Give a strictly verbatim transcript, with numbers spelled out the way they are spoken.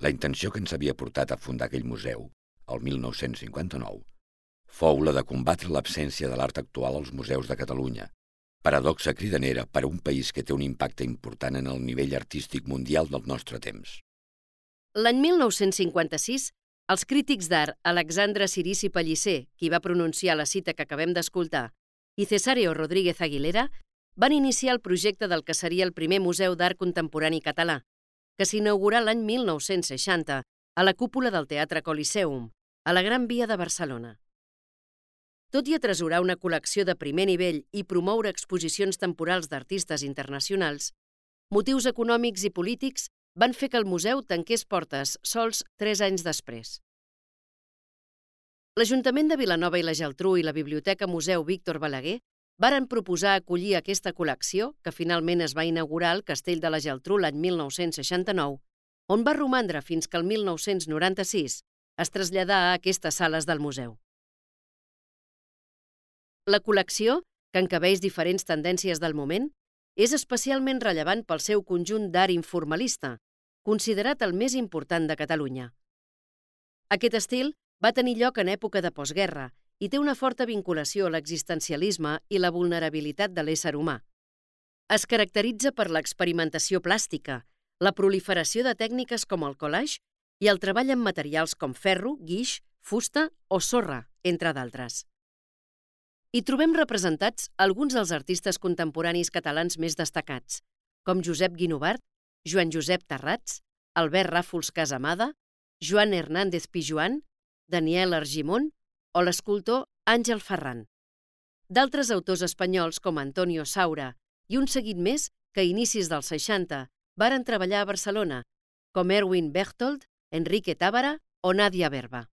La intenció que ens havia portat a fundar aquell museu, el mil nou-cents cinquanta-nou, fou la de combatre l'absència de l'art actual als museus de Catalunya, paradoxa cridanera per a un país que té un impacte important en el nivell artístic mundial del nostre temps. L'any mil nou-cents cinquanta-sis, els crítics d'art Alexandre Cirici Pellicer, qui va pronunciar la cita que acabem d'escoltar, i Cesáreo Rodríguez Aguilera, van iniciar el projecte del que seria el primer Museu d'Art Contemporani català, que s'inaugurà l'any mil nou-cents seixanta a la cúpula del Teatre Coliseum, a la Gran Via de Barcelona. Tot i atresorar una col·lecció de primer nivell i promoure exposicions temporals d'artistes internacionals, motius econòmics i polítics van fer que el museu tanqués portes sols tres anys després. L'Ajuntament de Vilanova i la Geltrú i la Biblioteca Museu Víctor Balaguer varen proposar acollir aquesta col·lecció, que finalment es va inaugurar al Castell de la Geltrú l'any mil nou-cents seixanta-nou, on va romandre fins que el mil nou-cents noranta-sis es traslladà a aquestes sales del museu. La col·lecció, que encabeix diferents tendències del moment, és especialment rellevant pel seu conjunt d'art informalista, considerat el més important de Catalunya. Aquest estil va tenir lloc en època de postguerra i té una forta vinculació a l'existencialisme i la vulnerabilitat de l'ésser humà. Es caracteritza per l'experimentació plàstica, la proliferació de tècniques com el collage i el treball amb materials com ferro, guix, fusta o sorra, entre d'altres. Hi trobem representats alguns dels artistes contemporanis catalans més destacats, com Josep Guinovart, Joan Josep Tarrats, Albert Ràfols Casamada, Joan Hernández Pijuan, Daniel Argimon o l'escultor Àngel Ferran. D'altres autors espanyols com Antonio Saura i un seguit més que a inicis dels seixanta varen treballar a Barcelona, com Erwin Berchtold, Enrique Tábara o Nadia Verba.